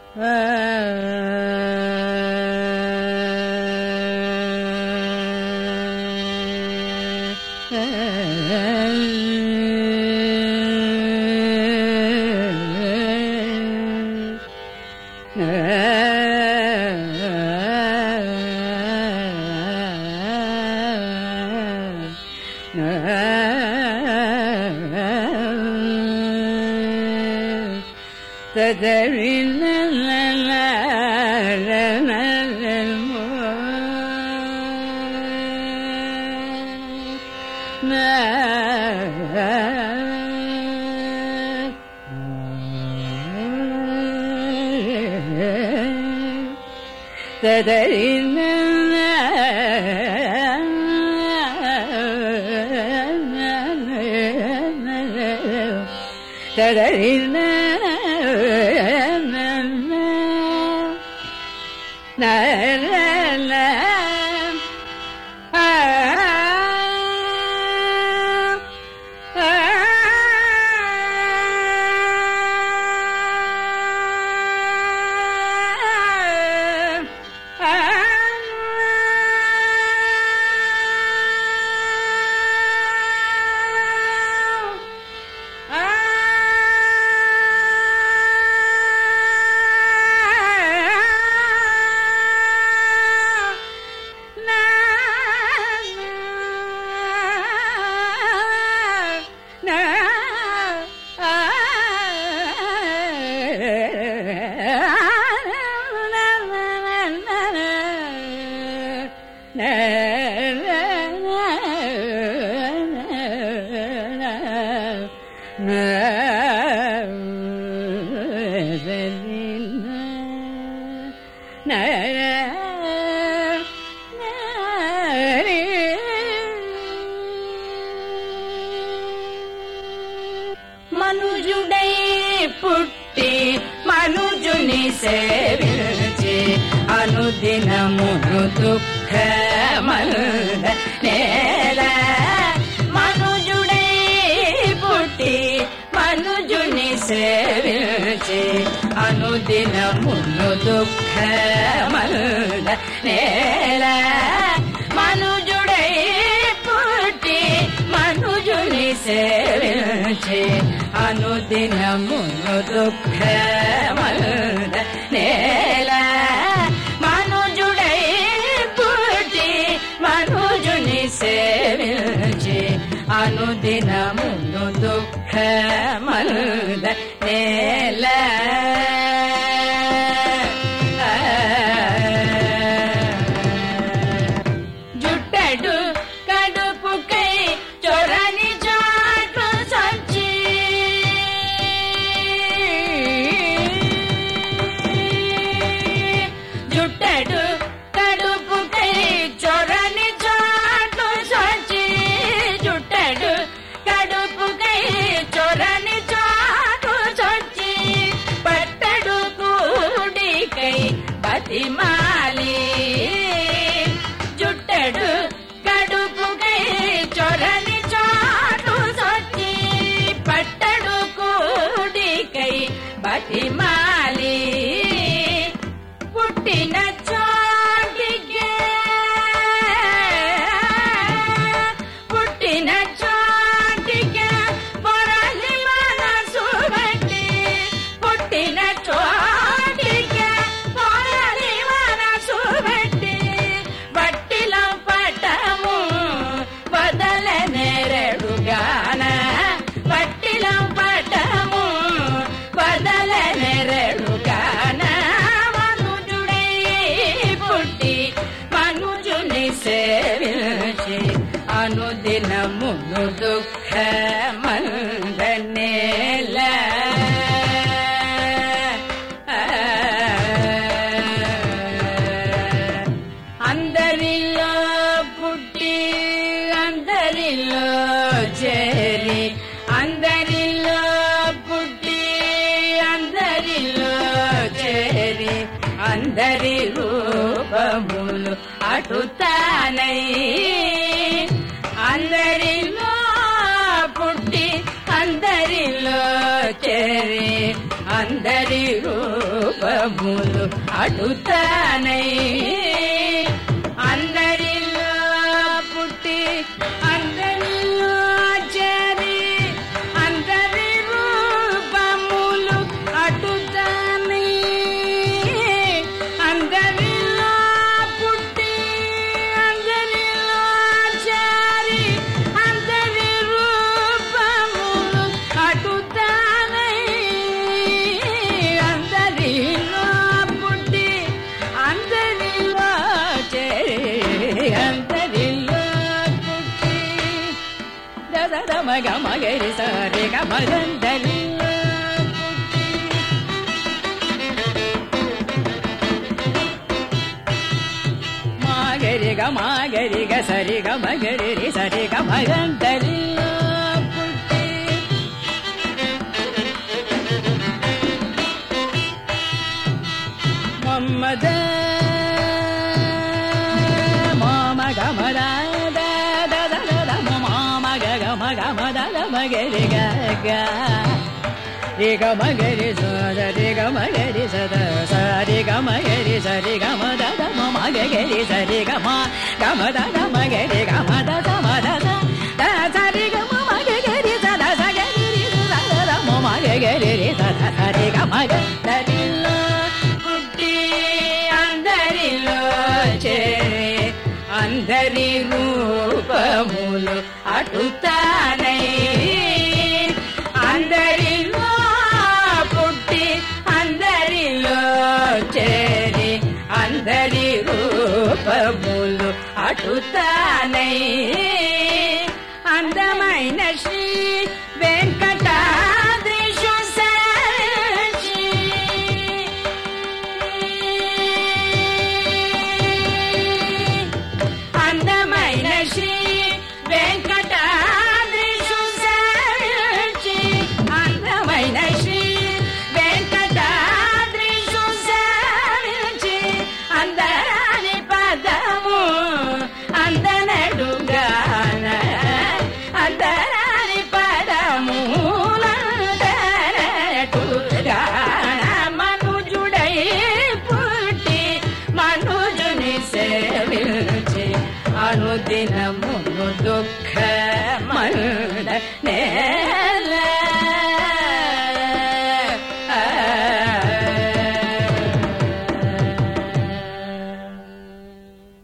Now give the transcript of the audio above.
మనుజుడై పుట్టి మనుజుని సేవించి అనుదినమును దుఃఖమంద నేల. మనుజుడై పుట్టి మనుజుని సేవించి అనుదినమును దుఃఖమంద నేల. మనుజుడై పుట్టి మనుజుని సేవించి అనుదినమును దుఃఖమంద నేల. మనుజుడై పుట్టి మనుజుని సేవించి అనుదినమును దుఃఖమంద నేల. జుట్టడు కడుపుకై చొరని చాటు సచ్చి జుట్టడు కడుపుకై చొరని చాటు సచ్చి జుట్టడు కడుపుకై చొరని చాటు సచ్చి పట్టడు కూడికై బతిమాలి జుట్టడు కడుపుకై చొరని చాటు సచ్చి పట్టడు కూడికై బతిమాలి పుట్టిన చోటికే పుట్టిన చోటికే పొరలి మనసు బట్టి పుట్టిన చోటికే పొరలి మనసు బట్టి బట్టిలో పటము వదలనెరడుగాన బట్టిలో పటము వదలనెరడుగాన. మనుజుడై పుట్టి మనుజుని సేవించి అనుదినమును దుఃఖమంద నేల. అందరిలో పుట్టి అందరిలో చేరి అందరిలో పుట్టి అందరిలో చేరి అందరి రూపములు అటుతానై అందరిలో పుట్టి అందరిలో చేరి అందరి రూప రూపములు అటుతానై అందరిలో పుట్టి అందరిలో చేరి అందరి రూపములు అటుతానై అందరిలో పుట్టి అందరిలో చేరి అందరి రూపములు అటుతానై అందరిలో పుట్టి అందరిలో చేరి అందరిలో పుట్టి దద మగ మగరి సరి గమదందరిలో పుట్టి మాగరి గ సరి గ మగరి సరి గ మగందరిలో పుట్టి మమ్మద మామ గమద మామ గమ మగరి గ రి గ మగరి సరి గ మగరి సద సరి గ మగరి సరి గ మద మగరి సరి గ మ గమ దద మగరి గ మద మద ద సరి గ మ మగరి సద సగరి సద మ మగరి సద సరి గ మగ దరిలో పుట్టి అందరిలో చేరి అందరి రూపములు అటుతానై అందరిలో పుట్టి అందరిలో చేరి అందరి రూపములు అటుతానై అందమైన శ్రీ వెంకటాద్రీశు సరచి అందమైన శ్రీ వెంకటాద్రీశు సరచి అందమైన శ్రీ వెంకటాద్రీశు సరచి అందరాని పదము అందనడుగాన అందరాని పదము అందనడుగాన మనుజుడై పుట్టి మనుజుని సేవించి అనుదినము దుఃఖ మనుడ